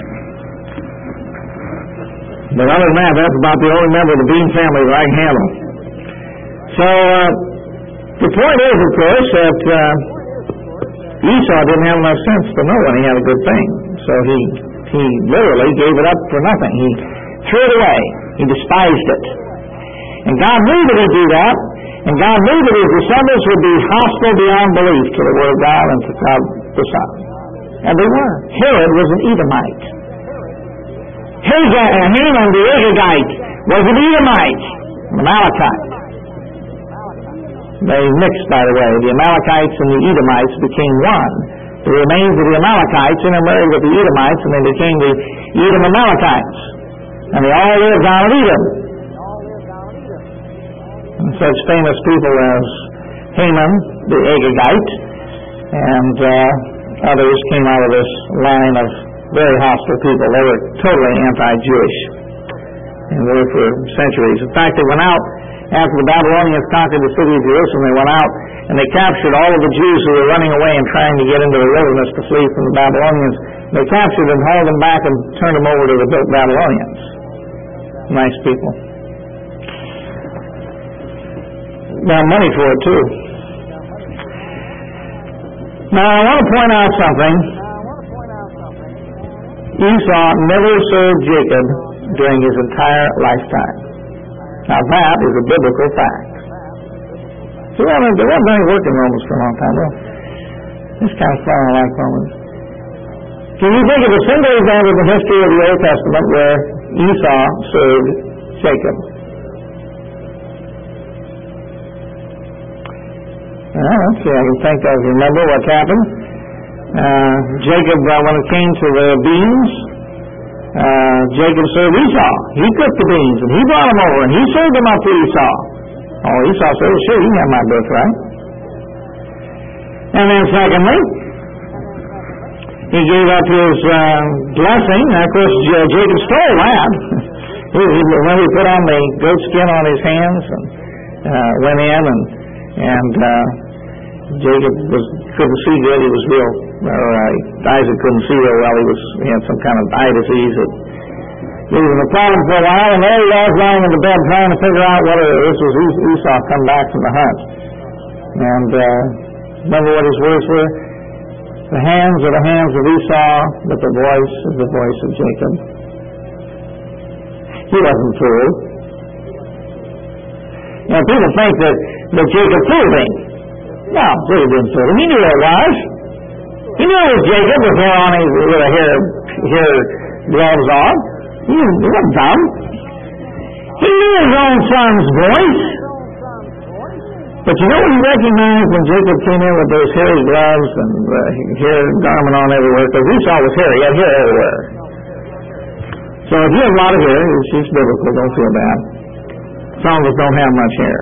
But other than that, that's about the only member of the bean family that I can handle. So, uh, the point is, of course, that uh, Esau didn't have enough sense to know when he had a good thing. So he he literally gave it up for nothing. He threw it away. He despised it. And God knew that he'd do that. And God knew that his descendants would be hostile beyond belief to the Word of God and to God the Son. And they were. Herod was an Edomite. Haman the Agagite was an Edomite, an Amalekite. They mixed, by the way. The Amalekites and the Edomites became one. The remains of the Amalekites intermarried with the Edomites, and they became the Edom Amalekites. And they all lived down in Edom. And such famous people as Haman, the Agagite, and uh, others came out of this line of very hostile people. They were totally anti-Jewish and were for centuries. In fact, they went out after the Babylonians conquered the city of Jerusalem. They went out and they captured all of the Jews who were running away and trying to get into the wilderness to flee from the Babylonians. They captured them, hauled them back, and turned them over to the Babylonians. Nice people. Got money for it, too. Now, I want to point out something. Esau never served Jacob during his entire lifetime. Now, that is a biblical fact. So, well, there wasn't any work in Romans for a long time. Well, this kind of far like Romans. Can you think of a single example in the history of the Old Testament where Esau served Jacob? Well, let's see, I can think of, remember what happened. Uh, Jacob, uh, when it came to the beans, uh, Jacob served Esau. He cooked the beans, and he brought them over, and he served them up to Esau. Oh, Esau said, sure, you can have my birthright. And then secondly, he gave up his uh, blessing. And of course, uh, Jacob stole that. he, he, when he put on the goat skin on his hands and uh, went in, and and uh, Jacob was couldn't see good. He was real, or uh, Isaac couldn't see real well. He was he had some kind of eye disease that gave him a problem for a while. And there he was lying in the bed trying to figure out whether this was Esau come back from the hunt. And uh, remember what his words were? The hands are the hands of Esau, but the voice is the voice of Jacob. He wasn't fooled. Now, people think that, that Jacob fooled him. No, Jacob didn't fool him. He knew who it was. He knew it was Jacob with hair on his, with a hair, hair gloves on. He, he wasn't dumb. He knew his own son's voice. But you know what he recognized when Jacob came in with those hairy gloves and the hair garment on everywhere? Because Esau was hairy. He had hair everywhere. So if you have a lot of hair, it's, it's biblical. Don't feel bad. Some of us don't have much hair.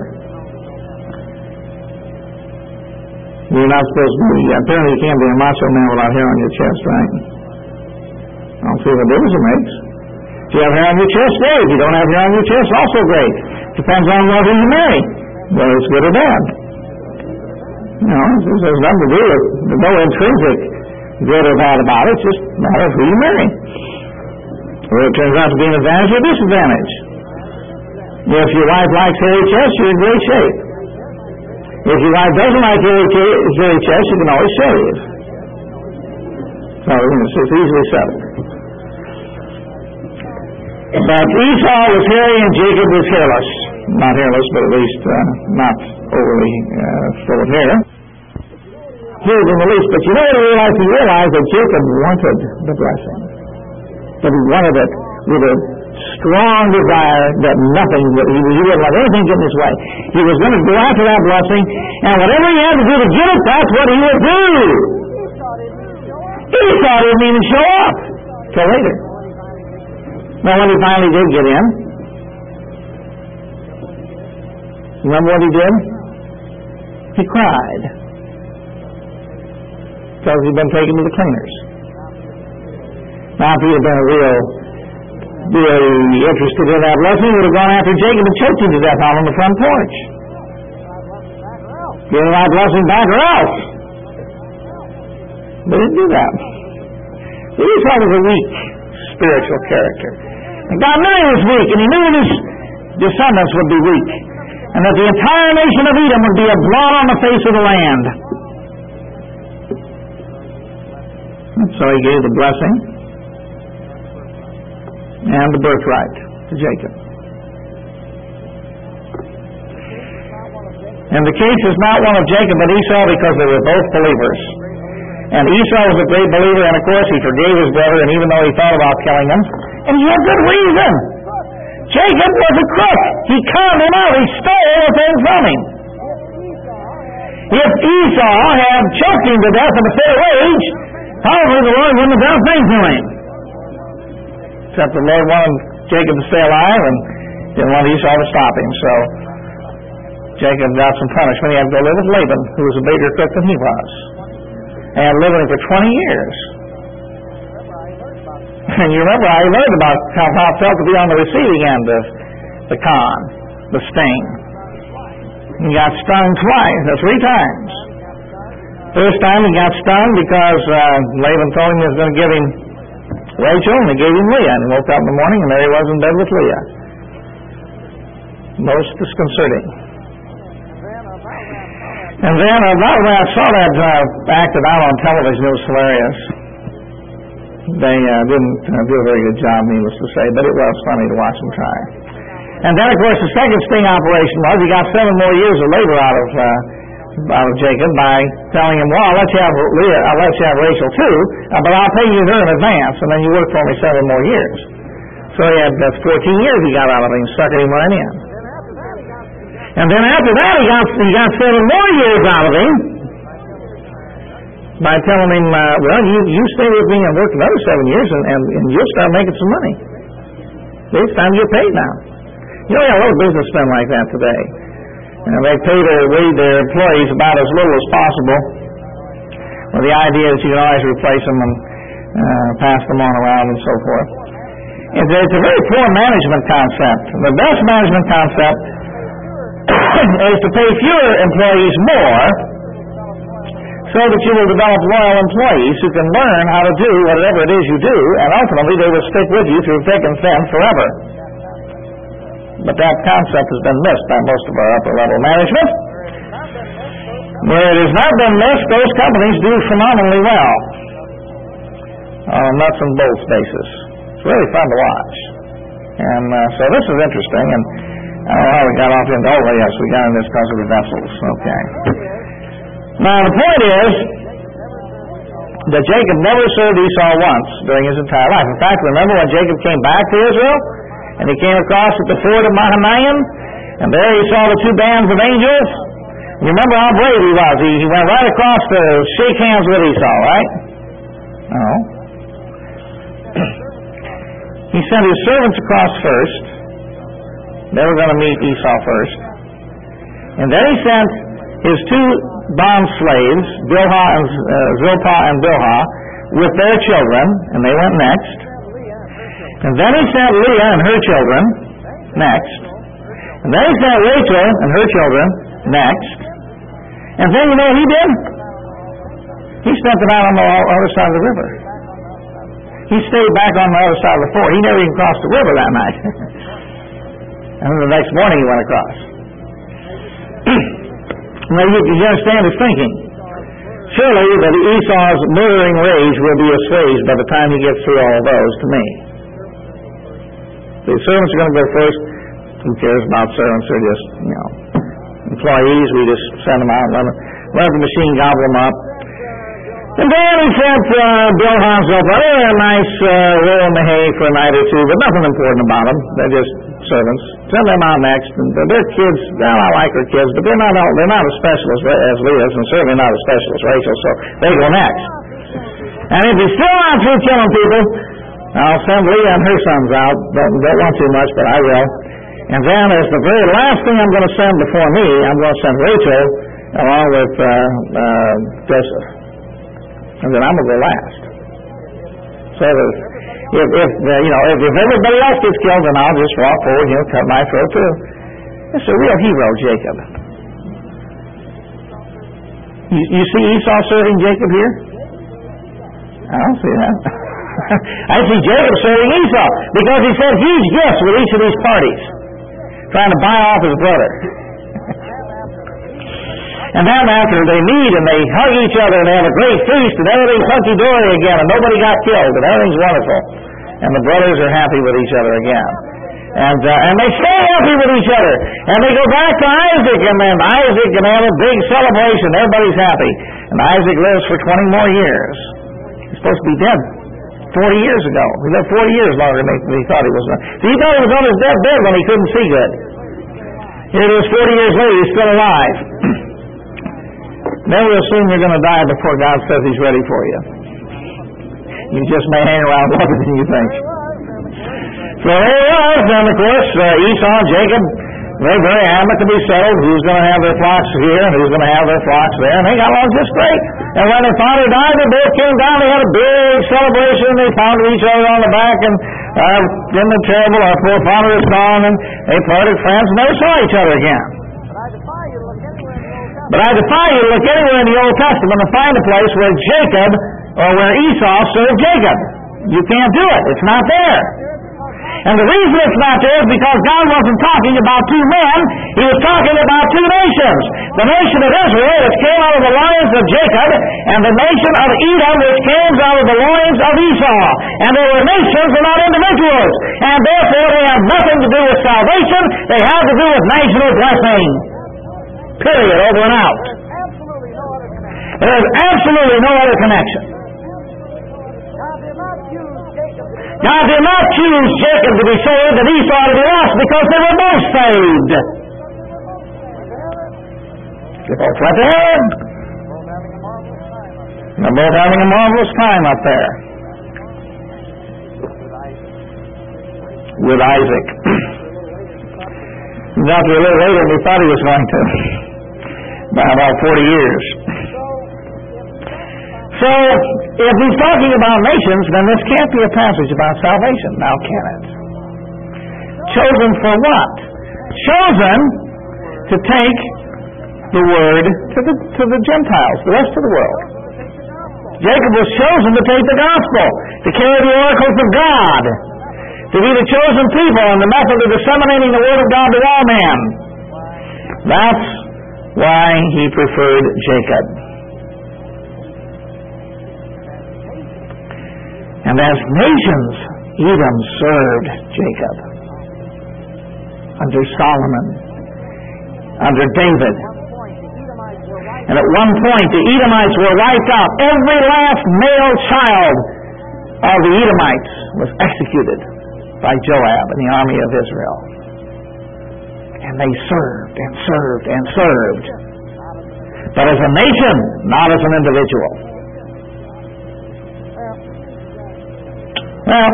You're not supposed to be, apparently you can't be a macho man without hair on your chest, right? I don't see what difference it makes. If you have hair on your chest, great. If you don't have hair on your chest, also great. Depends on whether you marry, whether it's good or bad. You know, this has nothing to do with, there's no intrinsic good or bad about it. It's just a matter of who you marry. Whether it turns out to be an advantage or disadvantage. If your wife likes hairy chest, you're in great shape. If your wife doesn't like hairy, hairy chest, you can always shave. So it's easily settled. But Esau was hairy and Jacob was hairless. Not hairless, but at least uh, not overly uh, full of hair. Haired in the least. But you know what he realized? He realized that Jacob wanted the blessing. That he wanted it with a strong desire that nothing, that he, he wouldn't let anything get in his way. He was going to go after that blessing, and whatever he had to do to get it, that's what he would do. Esau didn't even show up till later. Now, when he finally did get in, remember what he did? He cried. Because he'd been taken to the cleaners. Now, if he had been a real, really interested in that blessing, he would have gone after Jacob and choked him to death out on the front porch. Give him that blessing back or else. They didn't do that. Esau was a weak spiritual character. And God knew he was weak, and he knew his descendants would be weak, and that the entire nation of Edom would be a blot on the face of the land. And so he gave the blessing and the birthright to Jacob. And the case is not one of Jacob but Esau, because they were both believers. And Esau was a great believer, and of course he forgave his brother, and even though he thought about killing him, and he had good reason. Jacob was a crook. He conned him out. He stole the thing from him. If Esau had choked him to death in a fair wage, probably the Lord wouldn't have done a thing to him. Except the Lord wanted Jacob to stay alive and didn't want Esau to stop him. So Jacob got some punishment. He had to go live with Laban, who was a bigger crook than he was. And lived with him for twenty years. And you remember I learned about how, how it felt to be on the receiving end of the con, the sting. He got stung twice, uh, three times. First time he got stung because uh, Laban told him he was going to give him Rachel, and he gave him Leah. And he woke up in the morning, and there he was in bed with Leah. Most disconcerting. And then, uh, by the way, I saw that uh, acted out on television. It was hilarious. They uh, didn't uh, do a very good job, needless to say, but it was funny to watch them try. And then, of course, the second sting operation was he got seven more years of labor out of uh, out of Jacob by telling him, well, I'll let you have Leah, I'll let you have Rachel too, uh, but I'll pay you her in advance, and then you work for me seven more years. So he had uh, fourteen years he got out of him, stuck him right in. And then after that, he got he got seven more years out of him by telling him, uh, well, you you stay with me and work another seven years, and, and, and you'll start making some money. It's time to get paid now. You know, we have a lot of businessmen like that today. And they pay their their employees about as little as possible, with the idea that you can always replace them and uh, pass them on around and so forth. It's, it's a very poor management concept. The best management concept is to pay fewer employees more, so that you will develop loyal employees who can learn how to do whatever it is you do, and ultimately they will stick with you through thick and thin forever. But that concept has been missed by most of our upper-level management. Where it has not been missed, those companies do phenomenally well on a nuts and bolts basis. It's really fun to watch. And uh, so this is interesting, and I don't know how we got off into, oh, yes, we got in this because of the vessels. Okay. Now, the point is that Jacob never served Esau once during his entire life. In fact, remember when Jacob came back to Israel, and he came across at the ford of Mahanaim, and there he saw the two bands of angels. You remember how brave he was. He, he went right across to shake hands with Esau, right? No. He sent his servants across first. They were going to meet Esau first. And then he sent his two bond slaves, Bilhah and, uh, Zilpah and Bilhah, with their children, and they went next. And then he sent Leah and her children next. And then he sent Rachel and her children next. And then you know what he did? He sent them out on the other side of the river. He stayed back on the other side of the ford. He never even crossed the river that night. And then the next morning he went across. Now you, you understand his thinking. Surely that Esau's murdering rage will be assuaged by the time he gets through all those to me. The servants are going to go first. Who cares about servants? They're just, you know, employees. We just send them out and let, them, let the machine gobble them up. And then he sent uh, Bilhah and Zilpah. They're a nice uh, roll in the hay for a night or two, but nothing important about them. They're just servants. Send them out next. And they're kids. Well, I like her kids, but they're not all, they're not as special as, as Leah's, and certainly not as special as Rachel, so they go next. And if he's still not through killing people, I'll send Leah and her sons out. Don't, don't want too much, but I will. And then as the very last thing I'm going to send before me, I'm going to send Rachel along with uh, uh, Joseph. And then I'm going to go last. So that if, if uh, you know, if, if everybody else gets killed, then I'll just walk forward, you know, cut my throat too. It's a real hero, Jacob. You, you see Esau serving Jacob here? I don't see that. I see Jacob serving Esau because he sent huge gifts with each of these parties, trying to buy off his brother. And then after they meet and they hug each other and they have a great feast and everything's hunky-dory again and nobody got killed and everything's wonderful. And the brothers are happy with each other again. And uh, and they stay happy with each other. And they go back to Isaac, and then Isaac can have a big celebration. Everybody's happy. And Isaac lives for twenty more years. He's supposed to be dead forty years ago. He lived forty years longer than he thought he was. So he thought he was on his deathbed when he couldn't see good. Here it is forty years later, he's still alive. Never assume you're going to die before God says he's ready for you. You just may hang around longer than you think. So here he was, and of course, uh, Esau and Jacob, they're very amicably settled who's going to have their flocks here and who's going to have their flocks there, and they got along just great. And when their father died, they both came down, they had a big celebration, they pounded each other on the back, and uh, in the terrible, our poor father is gone, and they parted friends and never saw each other again. But I defy you to look anywhere in the Old Testament and find a place where Jacob or where Esau served Jacob. You can't do it. It's not there. And the reason it's not there is because God wasn't talking about two men. He was talking about two nations. The nation of Israel, which came out of the loins of Jacob, and the nation of Edom, which came out of the loins of Esau. And they were nations and not individuals. And therefore they have nothing to do with salvation. They have to do with national blessing. Period. Over and out. There is absolutely no other connection. God did not choose Jacob to be saved and Esau to be lost because they were both saved. They both went to heaven. They're both having a marvelous time up there with Isaac. He got there a little later than he thought he was going to. By about forty years. So, if he's talking about nations, then this can't be a passage about salvation. Now, can it? Chosen for what? Chosen to take the word to the, to the Gentiles, the rest of the world. Jacob was chosen to take the gospel, to carry the oracles of God, to be the chosen people and the method of disseminating the word of God to all men. That's why he preferred Jacob. And as nations, Edom served Jacob under Solomon, under David. And at one point, the Edomites were wiped out. Every last male child of the Edomites was executed by Joab and the army of Israel. And they served and served and served. But as a nation, not as an individual. Well,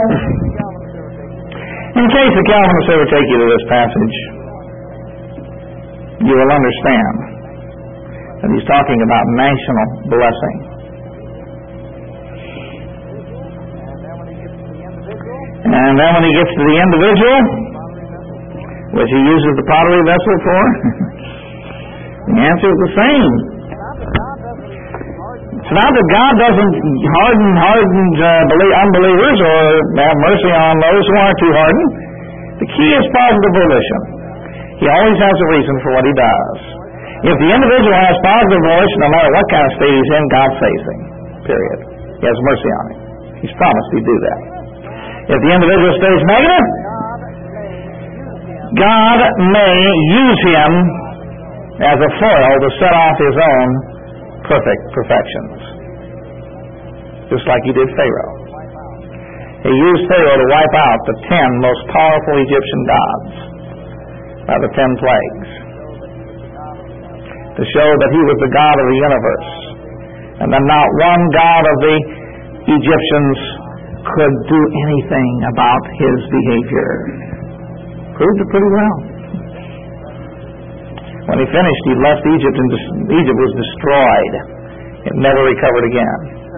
in case the Calvinists ever take you to this passage, you will understand that he's talking about national blessing. And then when he gets to the individual, which he uses the pottery vessel for, the answer is the same. It's not that God doesn't harden hardened uh, unbelievers or have mercy on those who aren't too hardened. The key is positive volition. He always has a reason for what he does. If the individual has positive volition, no matter what kind of state he's in, God saves him. Period. He has mercy on him. He's promised he'd do that. If the individual stays negative, God may use him as a foil to set off his own perfect perfections. Just like he did Pharaoh. He used Pharaoh to wipe out the ten most powerful Egyptian gods by the ten plagues, to show that he was the God of the universe, and that not one god of the Egyptians could do anything about his behavior. Proved it pretty well. When he finished, he left Egypt, and Egypt was destroyed. It never recovered again,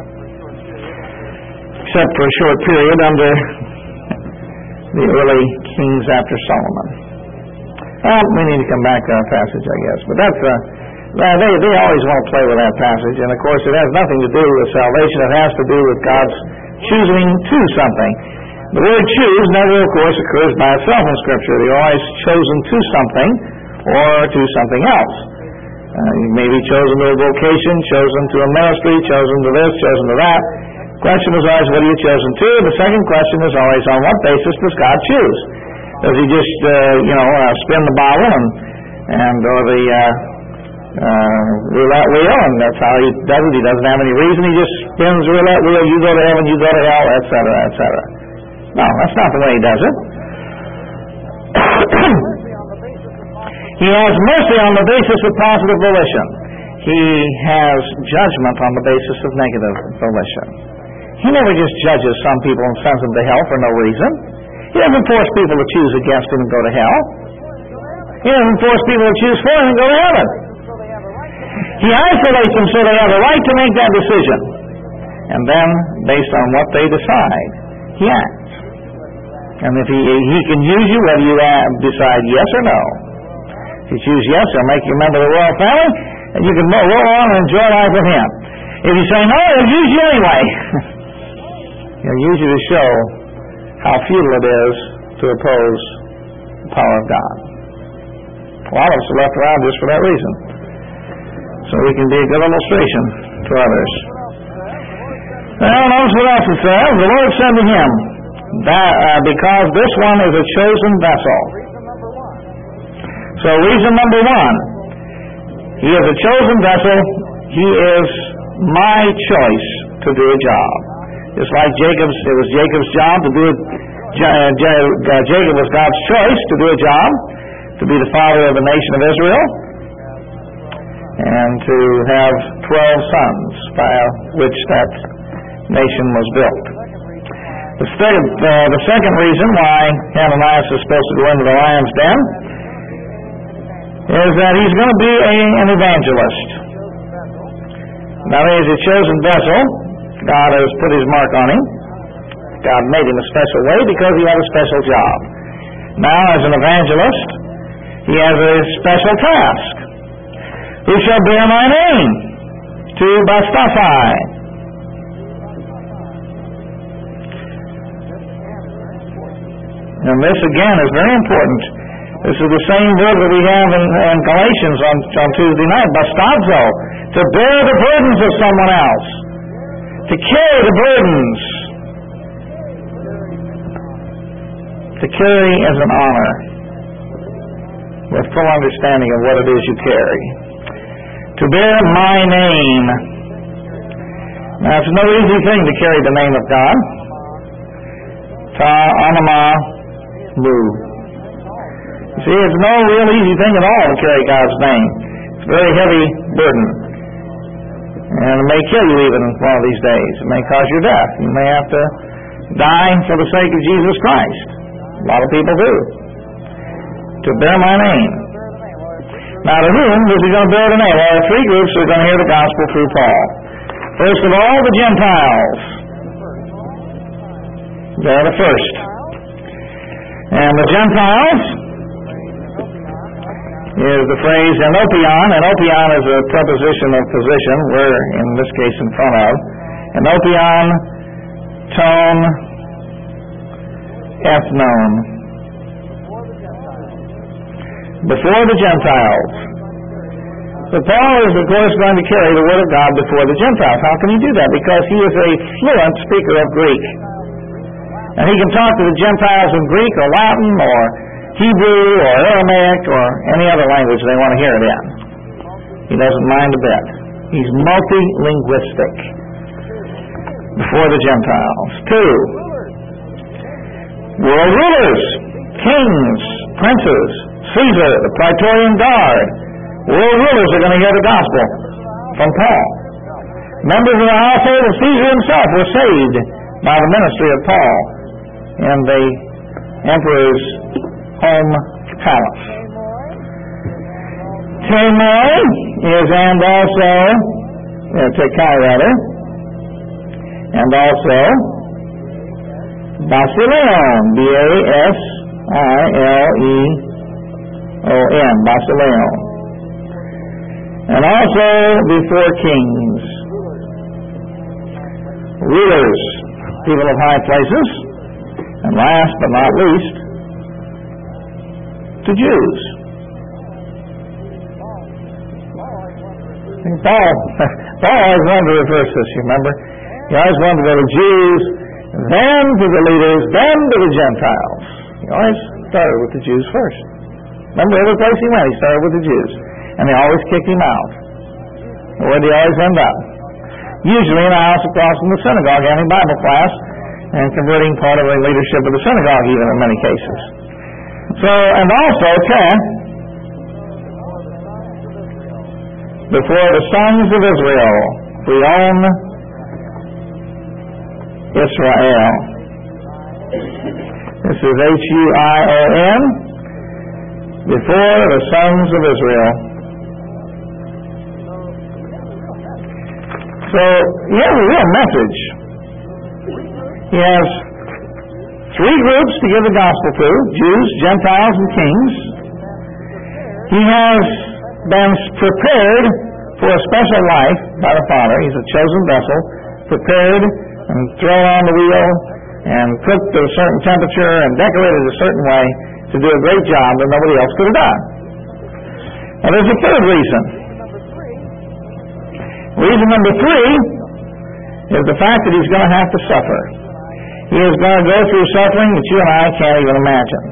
except for a short period under the early kings after Solomon. Well, we need to come back to our passage, I guess. But that's uh, Well, they, they always want to play with that passage, and of course it has nothing to do with salvation. It has to do with God's choosing to something. The word choose never, of course, occurs by itself in Scripture. You're always chosen to something or to something else. Uh, you may be chosen to a vocation, chosen to a ministry, chosen to this, chosen to that. The question is always, what are you chosen to? The second question is always, on what basis does God choose? Does he just, uh, you know, uh, spin the bottle and, and or the uh, uh, roulette wheel, and that's how he does it? He doesn't have any reason. He just spins the roulette wheel. You go to heaven, you go to hell, et cetera, et cetera. No, that's not the way he does it. He has mercy on the basis of positive volition. He has judgment on the basis of negative volition. He never just judges some people and sends them to hell for no reason. He doesn't force people to choose against him and go to hell. He doesn't force people to choose for him and go to heaven. He isolates them so they have a right to make that decision. And then, based on what they decide, he acts. And if he, he can use you whether you decide yes or no. If you choose yes, he'll make you a member of the royal family, and you can roll on and enjoy life with him. If you say no, he'll use you anyway. He'll use you to show how futile it is to oppose the power of God. A lot of us are left around just for that reason. So we can be a good illustration to others. Well, notice what else it says. The Lord said to him, that, uh, because this one is a chosen vessel. So reason number one, he is a chosen vessel. He is my choice to do a job. Just like Jacob's, it was Jacob's job to do it. Jacob was God's choice to do a job, to be the father of the nation of Israel, and to have twelve sons by which that nation was built. The second, uh, the second reason why Ananias is supposed to go into the lion's den is that he's going to be a, an evangelist. Now, he is a chosen vessel. God has put his mark on him. God made him a special way because he had a special job. Now, as an evangelist, he has a special task. Who shall bear my name? To Bastaphi. And this, again, is very important. This is the same word that we have in, in Galatians on, on Tuesday night, bastazo, to bear the burdens of someone else, to carry the burdens. To carry is an honor, with full understanding of what it is you carry. To bear my name. Now, it's no easy thing to carry the name of God. Ta anama mu. You see, it's no real easy thing at all to carry God's name. It's a very heavy burden. And it may kill you even one of these days. It may cause your death. You may have to die for the sake of Jesus Christ. A lot of people do. To bear my name. Now, to whom is he going to bear the name? Well, there are three groups who are going to hear the gospel through Paul. First of all, the Gentiles. They're the first. And the Gentiles is the phrase enopion. Enopion is a preposition of position. We're, in this case, in front of. Enopion, tone, ethnon. Before the Gentiles. So Paul is, of course, going to carry the Word of God before the Gentiles. How can he do that? Because he is a fluent speaker of Greek. And he can talk to the Gentiles in Greek or Latin or Hebrew or Aramaic or any other language they want to hear it in. He doesn't mind a bit. He's multilinguistic before the Gentiles. Two, world rulers, kings, princes, Caesar, the Praetorian Guard. World rulers are going to hear the gospel from Paul. Members of the household of Caesar himself were saved by the ministry of Paul in the emperor's home palace. Tamai is and also, uh, Tekai rather, and also Basileon, B A S I L E O N, Basileon. and also before kings, rulers, people of high places, and last but not least, to Jews. And Paul, Paul always wanted to reverse this, you remember? He always wanted to go to Jews, then to the leaders, then to the Gentiles. He always started with the Jews first. Remember, every place he went, he started with the Jews. And they always kicked him out. Where did he always end up? Usually in a house across from the synagogue, having Bible class, and converting part of the leadership of the synagogue, even in many cases. So, and also, ten, before the sons of Israel, we own Israel. This is H U I O N, before the sons of Israel. So, he has a real message. He has three groups to give the gospel to: Jews, Gentiles, and kings. He has been prepared for a special life by the Father. He's a chosen vessel, prepared and thrown on the wheel and cooked at a certain temperature and decorated a certain way to do a great job that nobody else could have done. Now, there's a third reason. Reason number three is the fact that he's going to have to suffer. He is going to go through suffering that you and I can't even imagine.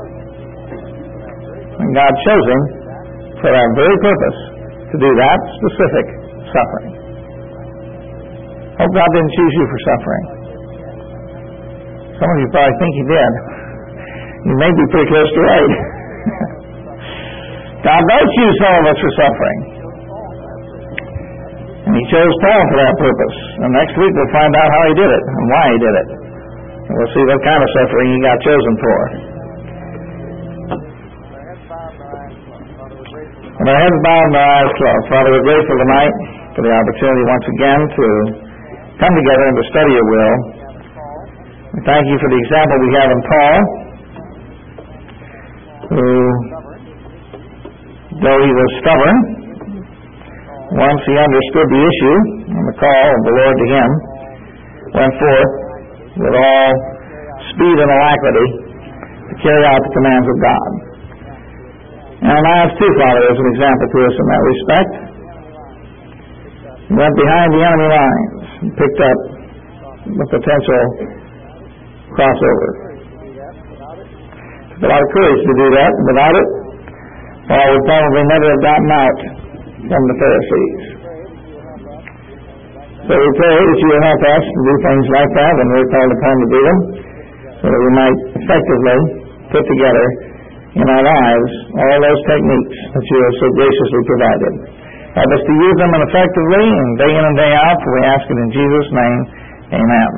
And God chose him for that very purpose, to do that specific suffering. Hope God didn't choose you for suffering. Some of you probably think he did. You may be pretty close to right. God does choose some of us for suffering. And he chose Paul for that purpose. And next week we'll find out how he did it and why he did it. And we'll see what kind of suffering he got chosen for. And our heads bowed and our eyes closed. Father, we're grateful tonight for the opportunity once again to come together and to study your will. We thank you for the example we have in Paul, who, though he was stubborn, once he understood the issue and the call of the Lord to him, went forth with all speed and alacrity to carry out the commands of God. And our lives too, Father, is an example to us in that respect. He went behind the enemy lines and picked up the potential crossover. Took a lot of courage to do that. Without it, Paul would probably never have gotten out from the Pharisees. So we pray that you will help us to do things like that when we're called upon to do them, so that we might effectively put together in our lives all those techniques that you have so graciously provided. Help us to use them effectively and day in and day out, for we ask it in Jesus' name. Amen.